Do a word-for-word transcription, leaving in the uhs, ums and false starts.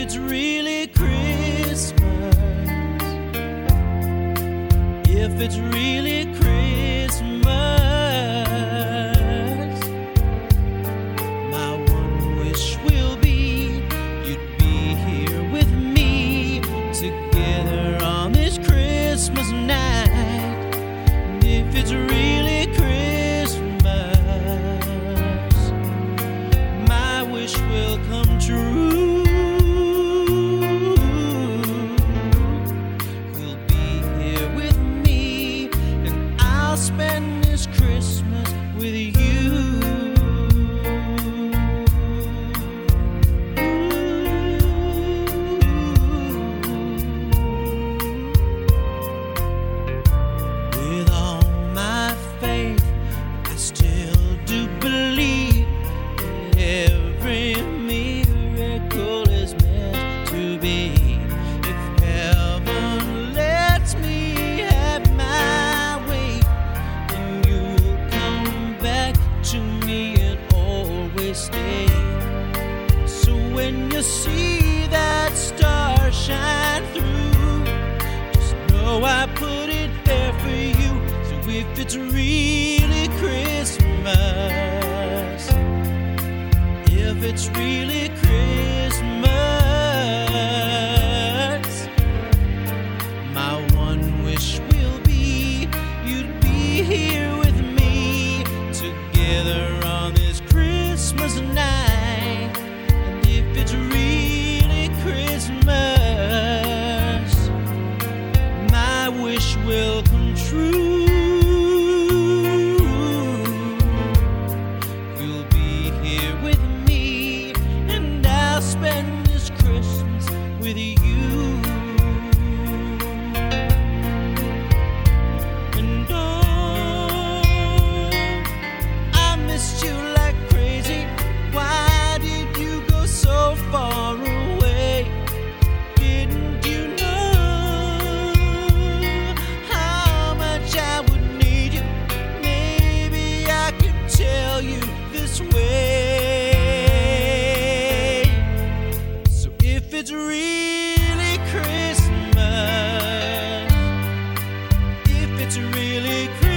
it's really Christmas, if it's really Christmas, my one wish will be you'd be here with me together on this Christmas night. And if it's really Christmas, my wish will come true. Spend this Christmas with you. With all my faith, I still do believe that every miracle is meant to be. If heaven lets me have my way, to me and always stay. So when you see that star shine through, just know I put it there for you. So if it's really Christmas, if it's really Christmas, my one wish will be you'd be here with me together on this Christmas night. And if it's really Christmas, my wish will come true. You'll be here with me, and I'll spend this Christmas with you. Far away, didn't you know how much I would need you? Maybe I could tell you this way. So if it's really Christmas, if it's really Christmas,